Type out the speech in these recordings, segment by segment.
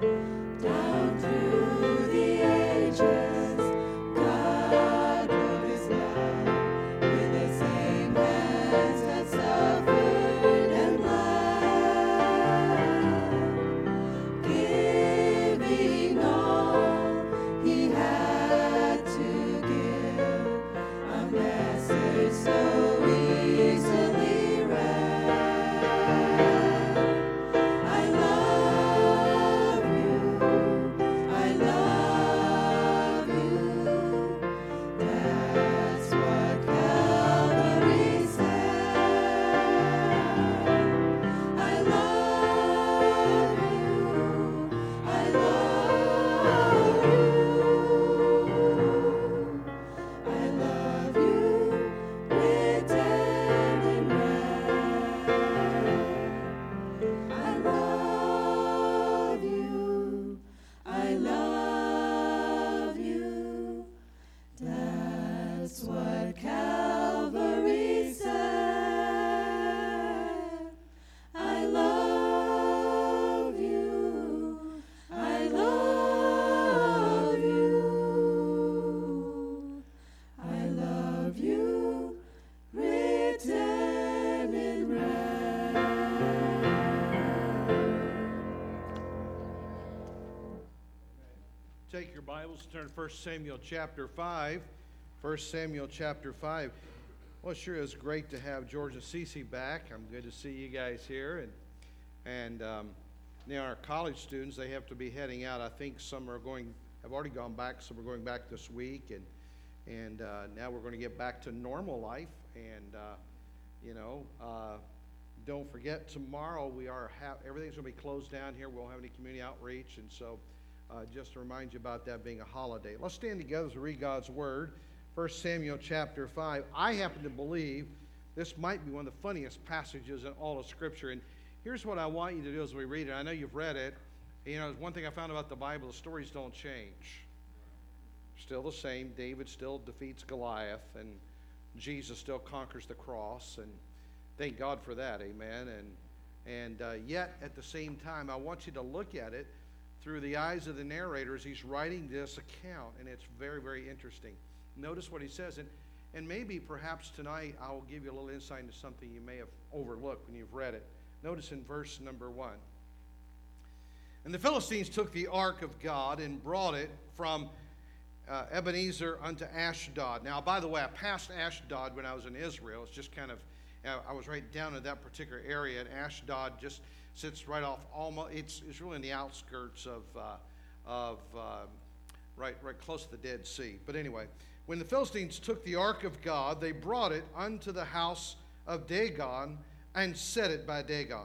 Down through the ages, God wrote His love with the same hands that suffered and bled, giving all He had to give, a message so easily read. I love you, I love you. That's what Calvary said. I love you, I love you. I love you, written in red. I love you, I love you. That's what Calvary said. I love you, I love you. I love you, written in red. Take your Bibles, turn to 1 Samuel chapter 5. 1 Samuel chapter 5. Well, it sure is great to have George and Cece back. I'm good to see you guys here. And now our college students, they have to be heading out. I think some have already gone back, some are going back this week. And now we're going to get back to normal life. And, don't forget, tomorrow everything's going to be closed down here. We won't have any community outreach. And so just to remind you about that being a holiday. Let's stand together as we read God's Word. 1 Samuel chapter 5. I happen to believe this might be one of the funniest passages in all of Scripture. And here's what I want you to do as we read it. I know you've read it. One thing I found about the Bible, the stories don't change. Still the same. David still defeats Goliath, and Jesus still conquers the cross. And thank God for that, amen. And yet, at the same time, I want you to look at it through the eyes of the narrator as he's writing this account, and it's very, very interesting. Notice what he says, and maybe perhaps tonight I will give you a little insight into something you may have overlooked when you've read it. Notice in verse number 1. And the Philistines took the ark of God and brought it from Ebenezer unto Ashdod. Now, by the way, I passed Ashdod when I was in Israel. It's just kind of, I was right down in that particular area, and Ashdod just sits right off almost. It's really in the outskirts of right close to the Dead Sea. But anyway, when the Philistines took the ark of God, they brought it unto the house of Dagon and set it by Dagon.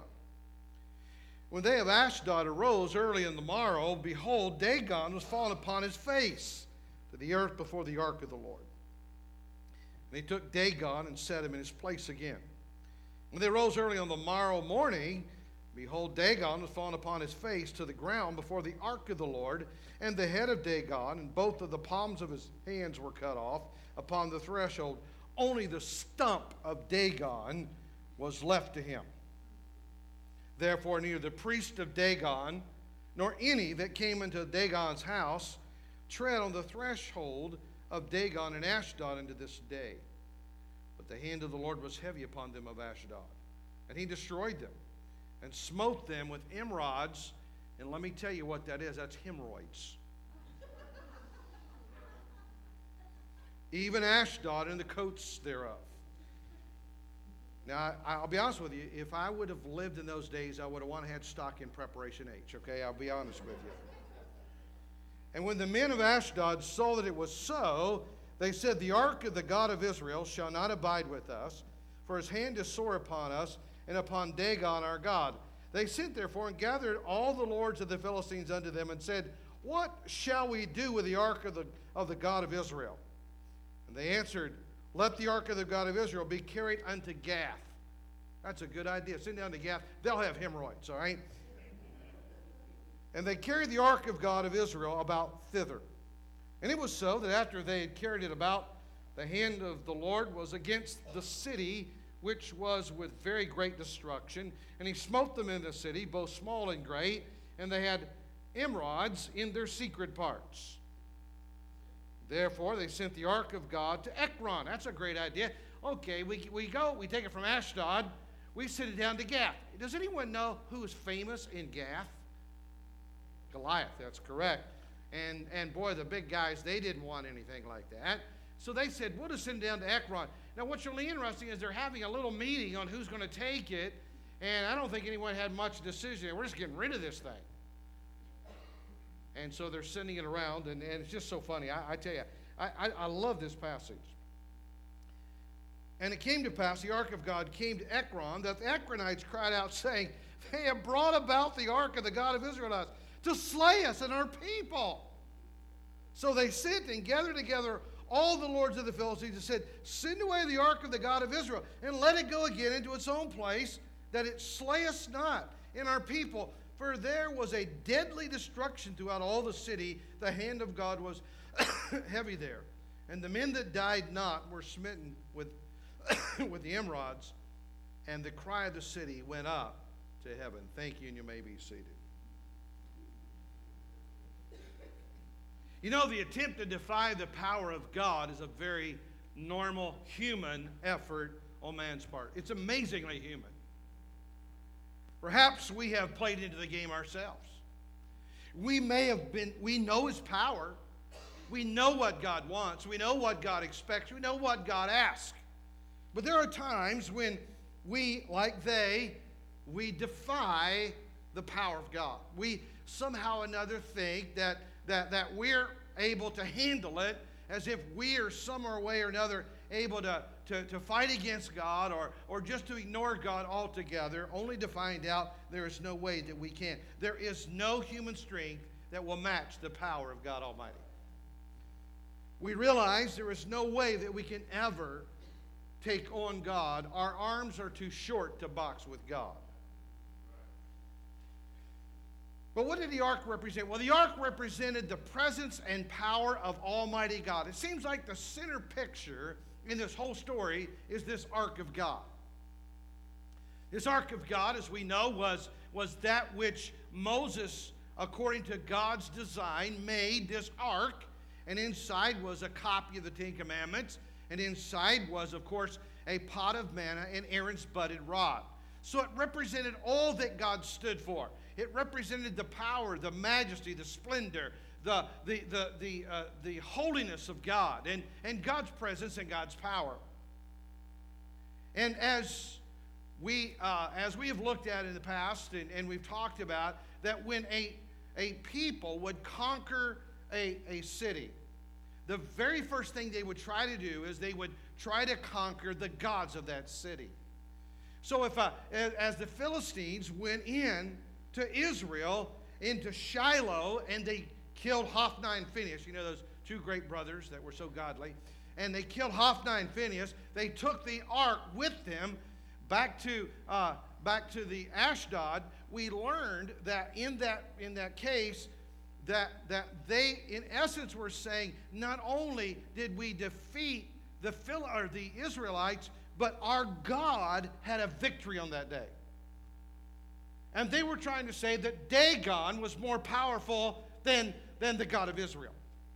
When they of Ashdod arose early in the morrow, behold, Dagon was fallen upon his face to the earth before the ark of the Lord. And they took Dagon and set him in his place again. When they rose early on the morrow morning, behold, Dagon was fallen upon his face to the ground before the ark of the Lord, and the head of Dagon and both of the palms of his hands were cut off upon the threshold. Only the stump of Dagon was left to him. Therefore, neither the priest of Dagon nor any that came into Dagon's house tread on the threshold of Dagon and Ashdod unto this day. But the hand of the Lord was heavy upon them of Ashdod, and he destroyed them and smote them with emerods. And let me tell you what that is. That's hemorrhoids. Even Ashdod and the coasts thereof. Now, I'll be honest with you. If I would have lived in those days, I would have wanted to have stock in Preparation H. Okay, I'll be honest with you. And when the men of Ashdod saw that it was so, they said, the ark of the God of Israel shall not abide with us, for his hand is sore upon us and upon Dagon our God. They sent therefore and gathered all the lords of the Philistines unto them and said, what shall we do with the ark of the God of Israel? And they answered, let the ark of the God of Israel be carried unto Gath. That's a good idea. Send down to Gath. They'll have hemorrhoids, all right? And they carried the ark of God of Israel about thither. And it was so that after they had carried it about, the hand of the Lord was against the city, which was with very great destruction. And he smote them in the city, both small and great. And they had emeralds in their secret parts. Therefore, they sent the ark of God to Ekron. That's a great idea. Okay, we take it from Ashdod, we send it down to Gath. Does anyone know who is famous in Gath? Goliath, that's correct. And boy, the big guys, they didn't want anything like that. So they said, we'll just send it down to Ekron. Now, what's really interesting is they're having a little meeting on who's going to take it, and I don't think anyone had much decision. We're just getting rid of this thing. And so they're sending it around, and it's just so funny. I tell you, I love this passage. And it came to pass, the ark of God came to Ekron, that the Ekronites cried out, saying, they have brought about the ark of the God of Israel to slay us and our people. So they sent and gathered together all the lords of the Philistines and said, send away the ark of the God of Israel, and let it go again into its own place, that it slay us not and our people. For there was a deadly destruction throughout all the city. The hand of God was heavy there. And the men that died not were smitten with, with the emerods, and the cry of the city went up to heaven. Thank you, and you may be seated. You know, the attempt to defy the power of God is a very normal human effort on man's part. It's amazingly human. Perhaps we have played into the game ourselves. We know His power. We know what God wants. We know what God expects. We know what God asks. But there are times when we, like we defy the power of God. We somehow or another think that we're able to handle it, as if we are some way or another able to fight against God or just to ignore God altogether, only to find out there is no way that we can. There is no human strength that will match the power of God Almighty. We realize there is no way that we can ever take on God. Our arms are too short to box with God. But what did the ark represent? Well, the ark represented the presence and power of Almighty God. It seems like the center picture in this whole story is this ark of God. This ark of God, as we know, was that which Moses, according to God's design, made this ark. And inside was a copy of the Ten Commandments. And inside was, of course, a pot of manna and Aaron's budded rod. So it represented all that God stood for. It represented the power, the majesty, the splendor, the holiness of God, and God's presence and God's power. And as we have looked at in the past, and we've talked about, that when a people would conquer a city, the very first thing they would try to do is they would try to conquer the gods of that city. So as the Philistines went in to Israel, into Shiloh, and they killed Hophni and Phinehas, you know, those two great brothers that were so godly, and they killed Hophni and Phinehas. They took the ark with them back to the Ashdod. We learned that in that case that they in essence were saying, not only did we defeat the Israelites, but our God had a victory on that day. And they were trying to say that Dagon was more powerful than the God of Israel.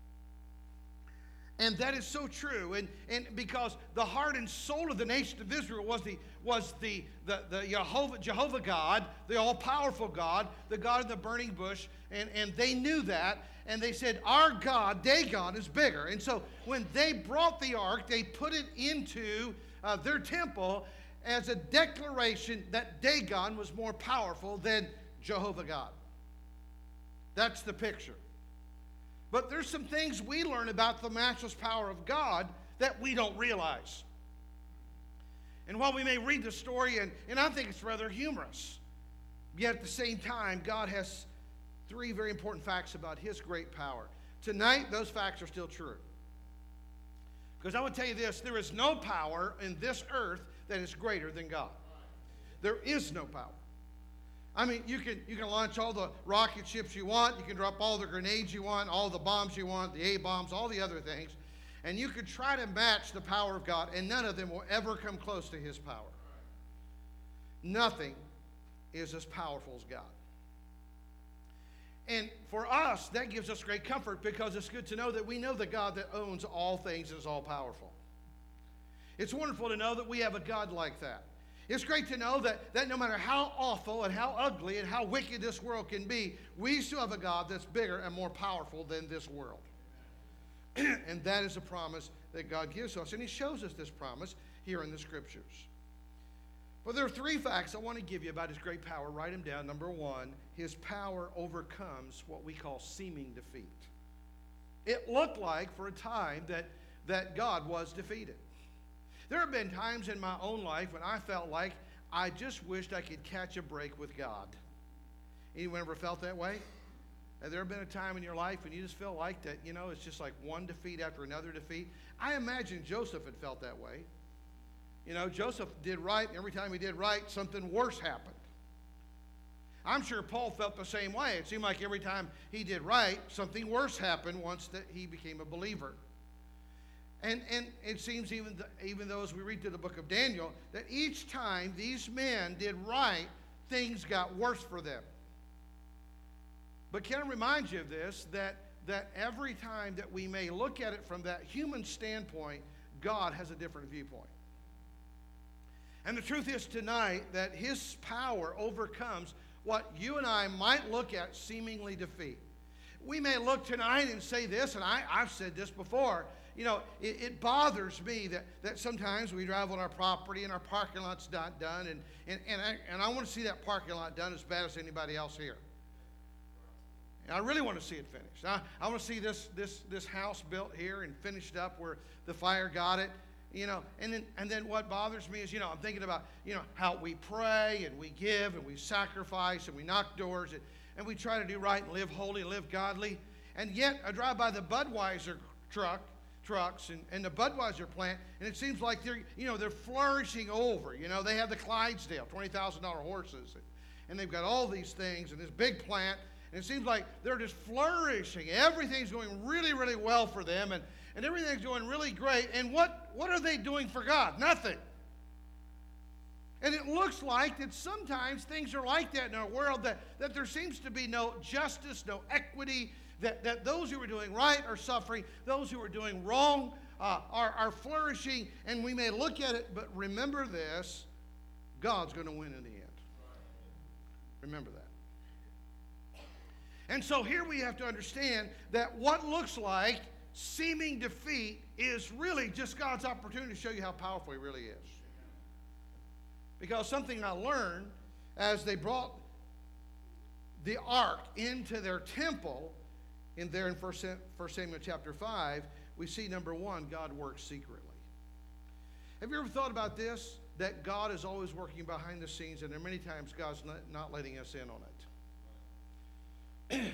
And that is so true. And because the heart and soul of the nation of Israel was the Jehovah God, the all-powerful God, the God of the burning bush. And they knew that. And they said, our God, Dagon, is bigger. And so when they brought the ark, they put it into their temple as a declaration that Dagon was more powerful than Jehovah God. That's the picture. But there's some things we learn about the matchless power of God that we don't realize. And while we may read the story, and I think it's rather humorous, yet at the same time, God has three very important facts about His great power. Tonight, those facts are still true. Because I want to tell you this, there is no power in this earth that is greater than God. There is no power. I mean, you can launch all the rocket ships you want, you can drop all the grenades you want, all the bombs you want, the A-bombs, all the other things, and you could try to match the power of God, and none of them will ever come close to His power. Nothing is as powerful as God. And for us, that gives us great comfort because it's good to know that we know the God that owns all things and is all powerful. It's wonderful to know that we have a God like that. It's great to know that no matter how awful and how ugly and how wicked this world can be, we still have a God that's bigger and more powerful than this world. And that is a promise that God gives us. And He shows us this promise here in the Scriptures. But there are 3 facts I want to give you about His great power. Write them down. Number 1, His power overcomes what we call seeming defeat. It looked like for a time that God was defeated. There have been times in my own life when I felt like I just wished I could catch a break with God. Anyone ever felt that way? Has there been a time in your life when you just feel like that, it's just like one defeat after another defeat? I imagine Joseph had felt that way. Joseph did right, and every time he did right, something worse happened. I'm sure Paul felt the same way. It seemed like every time he did right, something worse happened once that he became a believer. And it seems even though as we read through the book of Daniel, that each time these men did right, things got worse for them. But can I remind you of this, that every time that we may look at it from that human standpoint, God has a different viewpoint. And the truth is tonight that His power overcomes what you and I might look at seemingly defeat. We may look tonight and say this, and I've said this before, it bothers me that sometimes we drive on our property and our parking lot's not done, and I want to see that parking lot done as bad as anybody else here. And I really want to see it finished. I want to see this house built here and finished up where the fire got it. And then what bothers me is, I'm thinking about, how we pray and we give and we sacrifice and we knock doors and we try to do right and live holy and live godly. And yet I drive by the Budweiser trucks and the Budweiser plant, and it seems like they're flourishing over. They have the Clydesdale, $20,000 horses, and they've got all these things and this big plant, and it seems like they're just flourishing. Everything's going really, really well for them, and everything's going really great. And what are they doing for God? Nothing. And it looks like that sometimes things are like that in our world, that there seems to be no justice, no equity, that those who are doing right are suffering, those who are doing wrong are flourishing, and we may look at it, but remember this, God's going to win in the end. Remember that. And so here we have to understand that what looks like seeming defeat is really just God's opportunity to show you how powerful He really is. Because something I learned as they brought the ark into their temple, in 1 Samuel chapter 5, we see, number 1, God works secretly. Have you ever thought about this? That God is always working behind the scenes, and there are many times God's not letting us in on it.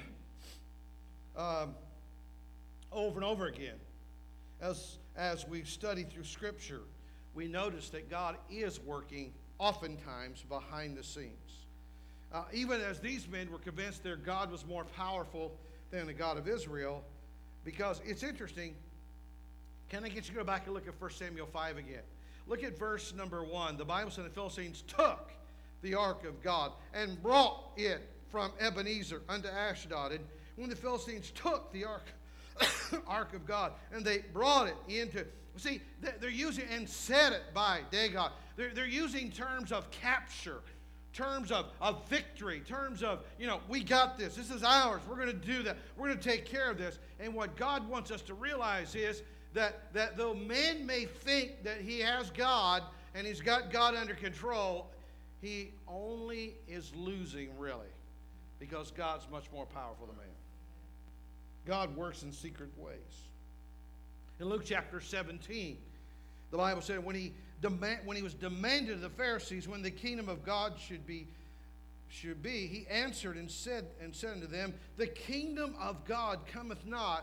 Over and over again, as we study through Scripture, we notice that God is working oftentimes behind the scenes. Even as these men were convinced their God was more powerful than the God of Israel, because it's interesting. Can I get you to go back and look at 1 Samuel 5 again? Look at verse number 1. The Bible said the Philistines took the ark of God and brought it from Ebenezer unto Ashdod. And when the Philistines took the ark of God and they brought it into, see, they're using and set it by Dagon. They're using terms of capture, terms of victory, terms of, we got this. This is ours. We're going to do that. We're going to take care of this. And what God wants us to realize is that though man may think that he has God and he's got God under control, he only is losing, really, because God's much more powerful than man. God works in secret ways. In Luke chapter 17, the Bible said when he was demanded of the Pharisees when the kingdom of God should be, he answered and said unto them, the kingdom of God cometh not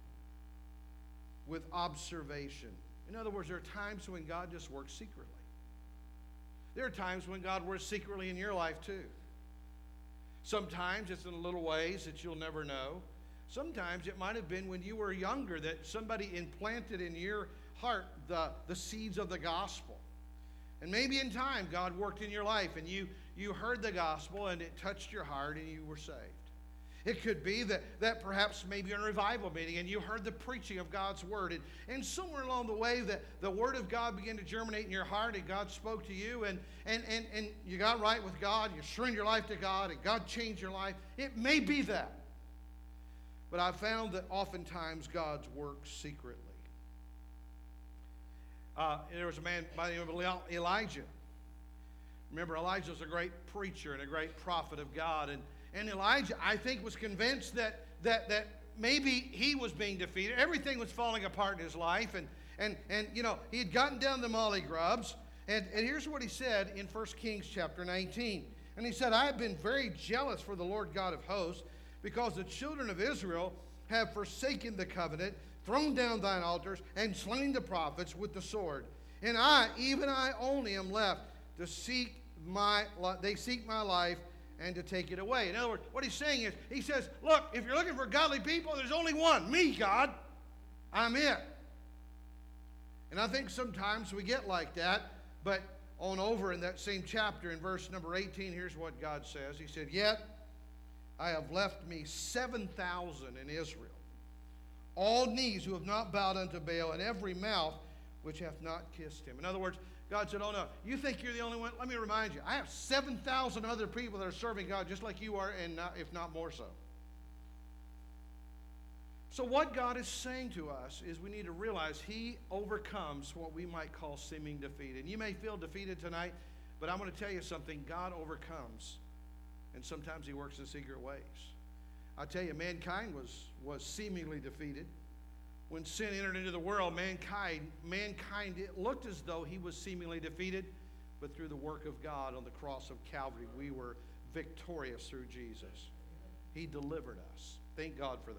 with observation. In other words, there are times when God just works secretly. There are times when God works secretly in your life too. Sometimes it's in little ways that you'll never know. Sometimes it might have been when you were younger that somebody implanted in your heart the seeds of the gospel. And maybe in time God worked in your life and you heard the gospel and it touched your heart and you were saved. It could be that perhaps maybe you're in a revival meeting and you heard the preaching of God's Word. And somewhere along the way, the Word of God began to germinate in your heart, and God spoke to you, and you got right with God, you surrendered your life to God, and God changed your life. It may be that. But I've found that oftentimes God works secretly. There was a man by the name of Elijah. Remember, Elijah was a great preacher and a great prophet of God. And Elijah, I think, was convinced that maybe he was being defeated. Everything was falling apart in his life. And you know, he had gotten down the molly grubs. And here's what he said in 1 Kings chapter 19. And he said, I have been very jealous for the Lord God of hosts, because the children of Israel have forsaken the covenant, thrown down thine altars, and slain the prophets with the sword. And I, even I only, am left to seek they seek my life and to take it away. In other words, what he's saying is, he says, look, if you're looking for godly people, there's only one, me, God. I'm it. And I think sometimes we get like that, but on over in that same chapter in verse number 18, here's what God says. He said, yet I have left me 7,000 in Israel, all knees who have not bowed unto Baal, and every mouth which hath not kissed him. In other words, God said, oh no, you think you're the only one? Let me remind you, I have 7,000 other people that are serving God just like you are, and if not more so. So what God is saying to us is we need to realize He overcomes what we might call seeming defeat. And you may feel defeated tonight, but I'm going to tell you something. God overcomes, and sometimes He works in secret ways. I tell you, mankind was seemingly defeated. When sin entered into the world, mankind, it looked as though he was seemingly defeated, but through the work of God on the cross of Calvary, we were victorious through Jesus. He delivered us. Thank God for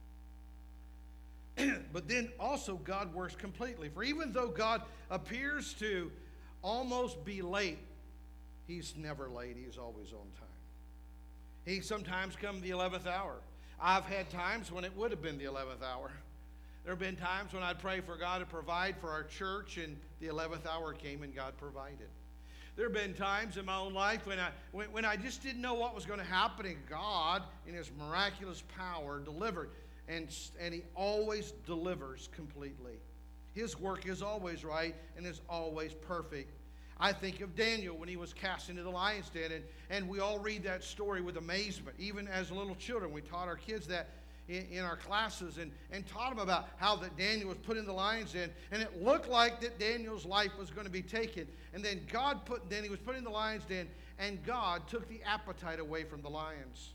that. But then also God works completely. For even though God appears to almost be late, He's never late. He's always on time. He sometimes comes the 11th hour. I've had times when it would have been the 11th hour. There have been times when I'd pray for God to provide for our church, and the 11th hour came and God provided. There have been times in my own life when I just didn't know what was going to happen, and God, in His miraculous power, delivered. And He always delivers completely. His work is always right and is always perfect. I think of Daniel when he was cast into the lion's den, and we all read that story with amazement. Even as little children, we taught our kids that in our classes and taught them about how that Daniel was put in the lion's den, and it looked like that Daniel's life was going to be taken. And then he was put in the lion's den, and God took the appetite away from the lions.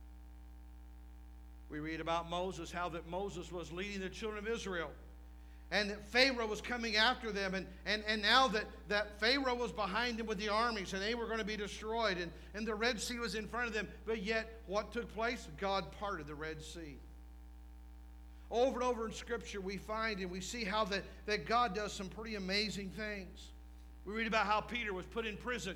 We read about Moses, how that Moses was leading the children of Israel, and that Pharaoh was coming after them, and now that Pharaoh was behind them with the armies, and they were going to be destroyed, and the Red Sea was in front of them. But yet, what took place? God parted the Red Sea. Over and over in Scripture, we find and we see how that God does some pretty amazing things. We read about how Peter was put in prison,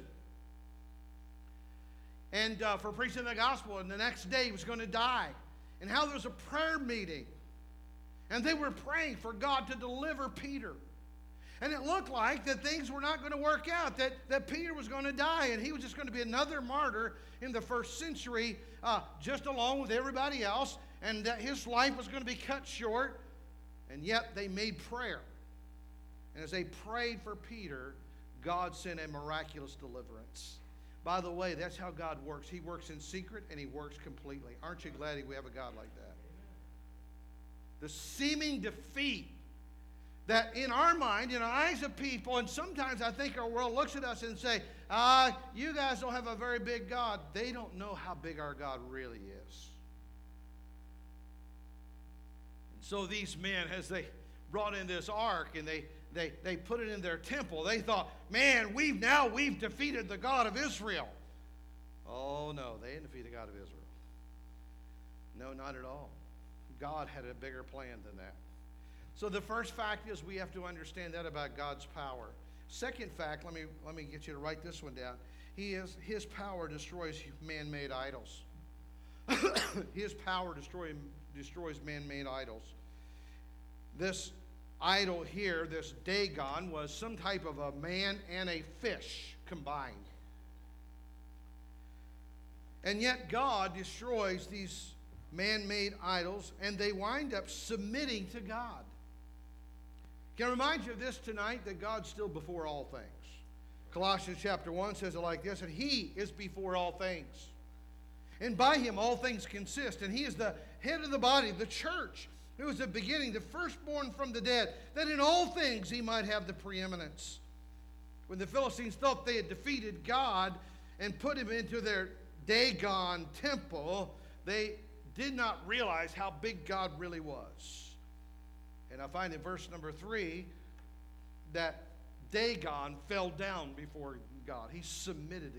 and for preaching the gospel, and the next day he was going to die, and how there was a prayer meeting. And they were praying for God to deliver Peter. And it looked like that things were not going to work out, that Peter was going to die, and he was just going to be another martyr in the first century, just along with everybody else, and that his life was going to be cut short. And yet they made prayer. And as they prayed for Peter, God sent a miraculous deliverance. By the way, that's how God works. He works in secret, and He works completely. Aren't you glad we have a God like that? The seeming defeat that in our mind, in the eyes of people, and sometimes I think our world looks at us and say, you guys don't have a very big God. They don't know how big our God really is. And so these men, as they brought in this ark and they put it in their temple, they thought, man, we've defeated the God of Israel. Oh no, they didn't defeat the God of Israel. No, not at all. God had a bigger plan than that. So the first fact is we have to understand that about God's power. Second fact, let me get you to write this one down. His power destroys man-made idols. His power destroys man-made idols. This idol here, this Dagon, was some type of a man and a fish combined. And yet God destroys these man-made idols, and they wind up submitting to God. Can I remind you of this tonight, that God's still before all things? Colossians chapter 1 says it like this, and He is before all things. And by Him all things consist, and He is the head of the body, the church, who is the beginning, the firstborn from the dead, that in all things He might have the preeminence. When the Philistines thought they had defeated God and put Him into their Dagon temple, they did not realize how big God really was. And I find in verse number 3 that Dagon fell down before God. He submitted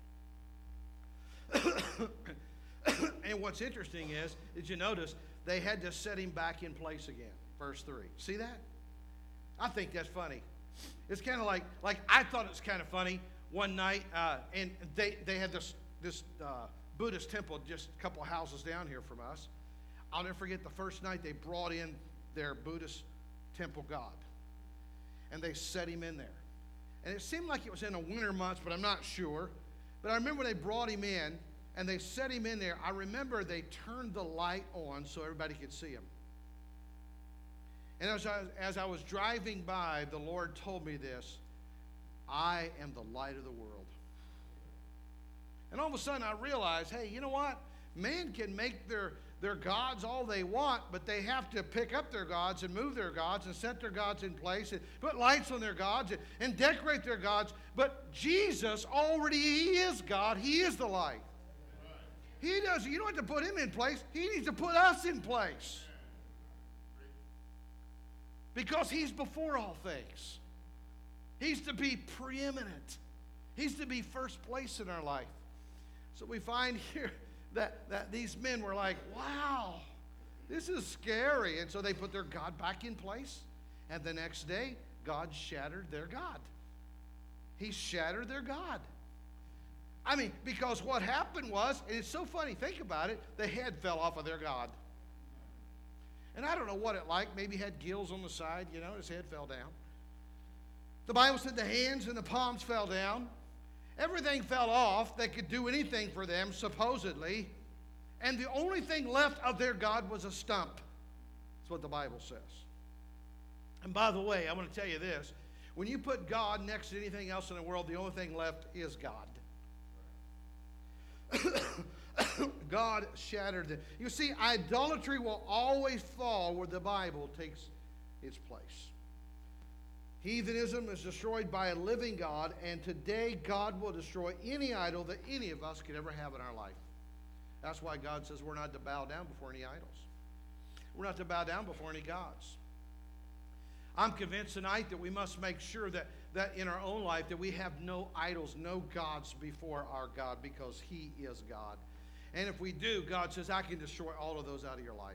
to God. And what's interesting is, did you notice, they had to set him back in place again. Verse 3. See that? I think that's funny. It's kind of like I thought it was kind of funny one night, and they had this Buddhist temple just a couple of houses down here from us. I'll never forget the first night they brought in their Buddhist temple god. And they set him in there. And it seemed like it was in the winter months, but I'm not sure. But I remember when they brought him in and they set him in there, I remember they turned the light on so everybody could see him. And as I was driving by, the Lord told me this: I am the light of the world. And all of a sudden I realized, hey, you know what? Man can make their gods all they want, but they have to pick up their gods and move their gods and set their gods in place and put lights on their gods and decorate their gods. But Jesus already, He is God. He is the light. He does. You don't have to put Him in place. He needs to put us in place. Because He's before all things. He's to be preeminent. He's to be first place in our life. So we find here that these men were like, wow, this is scary. And so they put their God back in place. And the next day, God shattered their God. He shattered their God. I mean, because what happened was, and it's so funny, think about it, the head fell off of their God. And I don't know what it like. Maybe he had gills on the side, his head fell down. The Bible said the hands and the palms fell down. Everything fell off that could do anything for them, supposedly. And the only thing left of their God was a stump. That's what the Bible says. And by the way, I want to tell you this. When you put God next to anything else in the world, the only thing left is God. God shattered it. You see, idolatry will always fall where the Bible takes its place. Heathenism is destroyed by a living God, and today God will destroy any idol that any of us could ever have in our life. That's why God says we're not to bow down before any idols. We're not to bow down before any gods. I'm convinced tonight that we must make sure that in our own life that we have no idols, no gods before our God, because He is God. And if we do, God says, I can destroy all of those out of your life.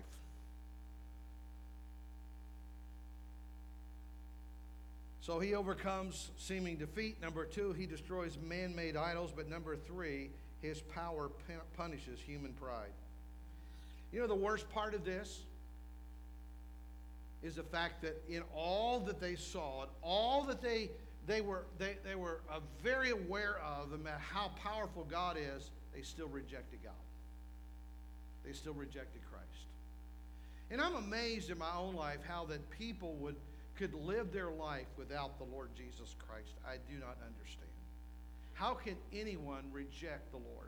So He overcomes seeming defeat. Number 2, He destroys man-made idols. But number 3, His power punishes human pride. You know the worst part of this is the fact that in all that they saw, and all that they were very aware of, no matter how powerful God is, they still rejected God. They still rejected Christ. And I'm amazed in my own life how that people could live their life without the Lord Jesus Christ. I do not understand. How can anyone reject the Lord?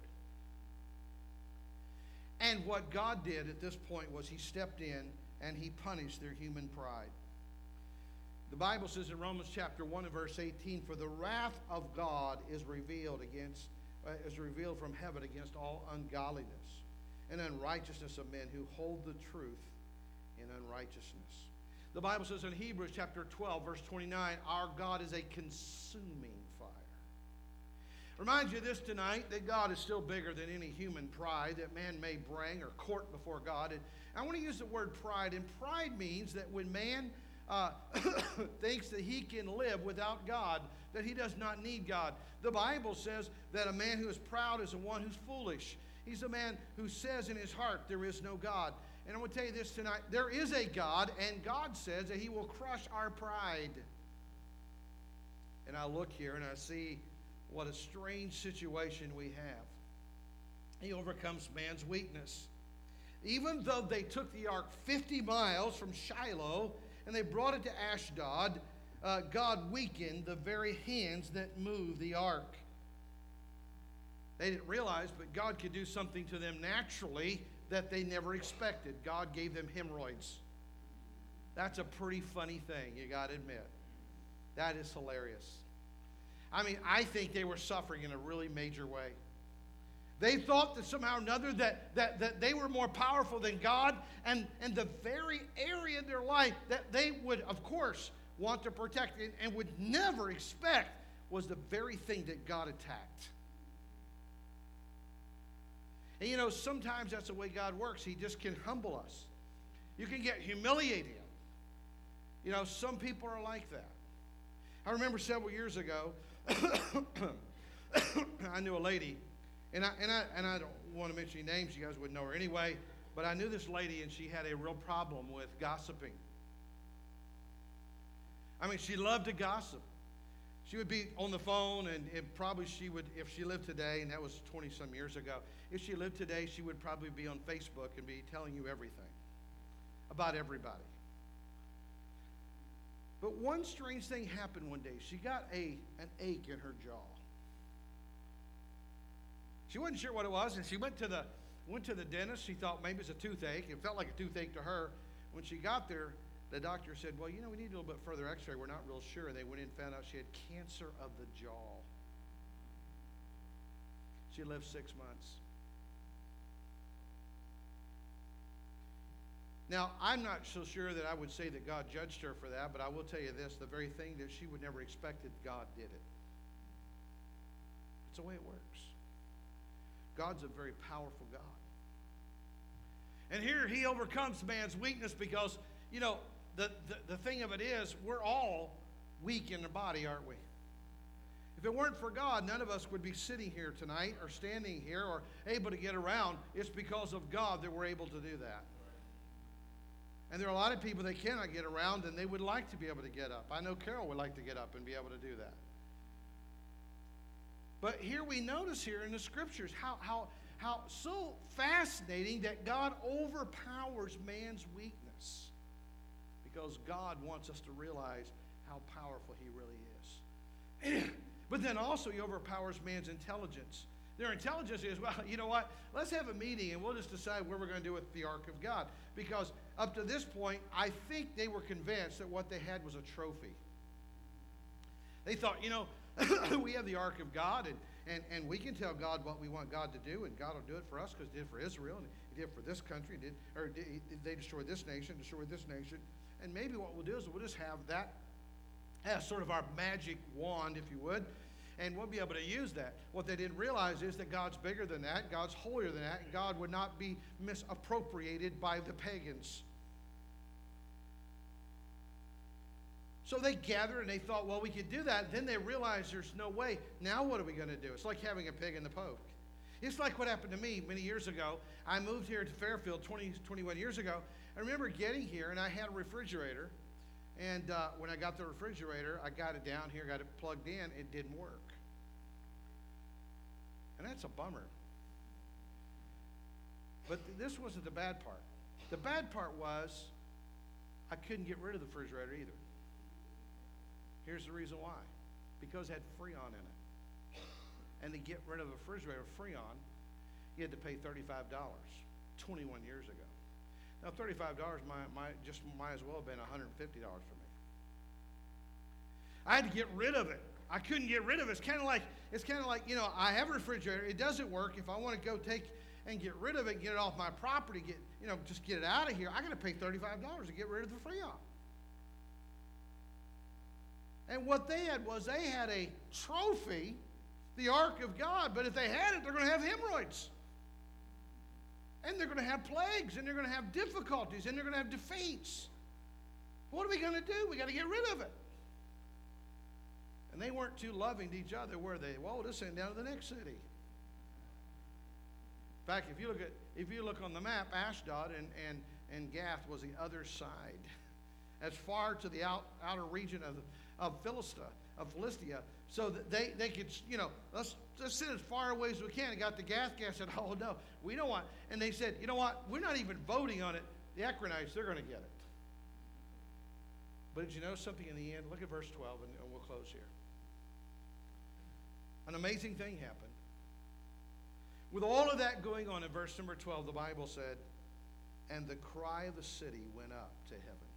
And what God did at this point was He stepped in and He punished their human pride. The Bible says in Romans chapter 1 and verse 18, for the wrath of God is revealed from heaven against all ungodliness and unrighteousness of men who hold the truth in unrighteousness. The Bible says in Hebrews chapter 12 verse 29, our God is a consuming fire. Remind you this tonight, that God is still bigger than any human pride that man may bring or court before God. And I want to use the word pride, and pride means that when man thinks that he can live without God, that he does not need God. The Bible says that a man who is proud is the one who's foolish. He's a man who says in his heart there is no God. And I'm going to tell you this tonight, there is a God, and God says that He will crush our pride. And I look here and I see what a strange situation we have. He overcomes man's weakness. Even though they took the ark 50 miles from Shiloh and they brought it to Ashdod, God weakened the very hands that moved the ark. They didn't realize, but God could do something to them naturally that they never expected. God gave them hemorrhoids. That's a pretty funny thing, you got to admit. That is hilarious. I mean, I think they were suffering in a really major way. They thought that somehow or another that they were more powerful than God, and the very area in their life that they would, of course, want to protect and would never expect was the very thing that God attacked. And you know, sometimes that's the way God works. He just can humble us. You can get humiliated. You know, some people are like that. I remember several years ago, I knew a lady, and I don't want to mention any names, you guys wouldn't know her anyway, but I knew this lady, and she had a real problem with gossiping. I mean, she loved to gossip. She would be on the phone, and probably she would, if she lived today, and that was 20-some years ago, if she lived today, she would probably be on Facebook and be telling you everything about everybody. But one strange thing happened one day. She got an ache in her jaw. She wasn't sure what it was, and she went to the dentist. She thought maybe it's a toothache. It felt like a toothache to her. When she got there, the doctor said, well, you know, we need a little bit further x-ray. We're not real sure. And they went in and found out she had cancer of the jaw. She lived 6 months. Now, I'm not so sure that I would say that God judged her for that, but I will tell you this, the very thing that she would never expected, God did it. It's the way it works. God's a very powerful God. And here he overcomes man's weakness because, you know, the thing of it is, we're all weak in the body, aren't we? If it weren't for God, none of us would be sitting here tonight or standing here or able to get around. It's because of God that we're able to do that. And there are a lot of people that cannot get around, and they would like to be able to get up. I know Carol would like to get up and be able to do that. But here we notice here in the scriptures how so fascinating that God overpowers man's weakness. Because God wants us to realize how powerful he really is. But then also he overpowers man's intelligence. Their intelligence is, well, you know what? Let's have a meeting and we'll just decide what we're going to do with the Ark of God. Because up to this point, I think they were convinced that what they had was a trophy. They thought, you know, we have the Ark of God, and we can tell God what we want God to do, and God will do it for us because he did it for Israel, and he did it for this country, they destroyed this nation, and maybe what we'll do is we'll just have that as sort of our magic wand, if you would, and we'll be able to use that. What they didn't realize is that God's bigger than that, God's holier than that, and God would not be misappropriated by the pagans. So they gathered and they thought, well, we could do that. Then they realized there's no way. Now what are we going to do? It's like having a pig in the poke. It's like what happened to me many years ago. I moved here to Fairfield 21 years ago. I remember getting here and I had a refrigerator. And when I got the refrigerator, I got it down here, got it plugged in. It didn't work. And that's a bummer. But this wasn't the bad part. The bad part was I couldn't get rid of the refrigerator either. Here's the reason why. Because it had Freon in it. And to get rid of a refrigerator with Freon, you had to pay $35 21 years ago. Now, $35 might as well have been $150 for me. I had to get rid of it. I couldn't get rid of it. It's kind of like, you know, I have a refrigerator. It doesn't work. If I want to go take and get rid of it, get it off my property, just get it out of here, I got to pay $35 to get rid of the Freon. And what they had was they had a trophy, the Ark of God, but if they had it, they're going to have hemorrhoids. And they're going to have plagues, and they're going to have difficulties, and they're going to have defeats. What are we going to do? We got to get rid of it. And they weren't too loving to each other, were they? Well, we'll just send down to the next city. In fact, if you look on the map, Ashdod and Gath was the other side as far to the outer region of Philistia, so that they could, let's just sit as far away as we can. And got the gas said, oh no, we don't want. And they said, you know what? We're not even voting on it. The Ekronites, they're going to get it. But did you know something in the end? Look at verse 12, and we'll close here. An amazing thing happened. With all of that going on, in verse number 12, the Bible said, and the cry of the city went up to heaven.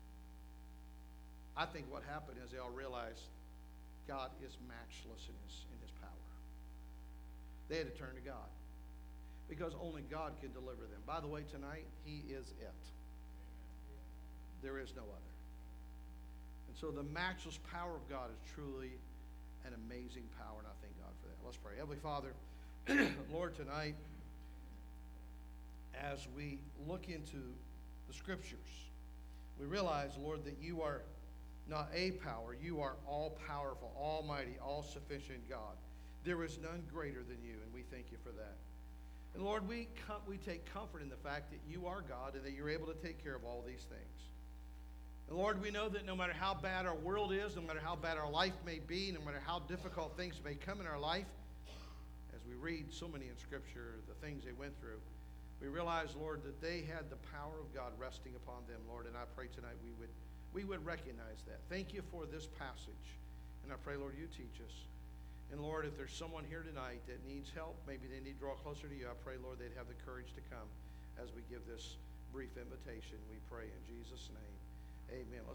I think what happened is they all realized God is matchless in his power. They had to turn to God, because only God can deliver them. By the way, tonight, He is it. There is no other. And so the matchless power of God is truly an amazing power, and I thank God for that. Let's pray. Heavenly Father, Lord, tonight, as we look into the Scriptures, we realize, Lord, that You are not a power. You are all-powerful, almighty, all-sufficient God. There is none greater than You, and we thank You for that. And Lord, we take comfort in the fact that You are God and that You're able to take care of all these things. And Lord, we know that no matter how bad our world is, no matter how bad our life may be, no matter how difficult things may come in our life, as we read so many in Scripture, the things they went through, we realize, Lord, that they had the power of God resting upon them, Lord. And I pray tonight we would recognize that. Thank You for this passage. And I pray, Lord, You teach us. And Lord, if there's someone here tonight that needs help, maybe they need to draw closer to You, I pray, Lord, they'd have the courage to come as we give this brief invitation. We pray in Jesus' name. Amen.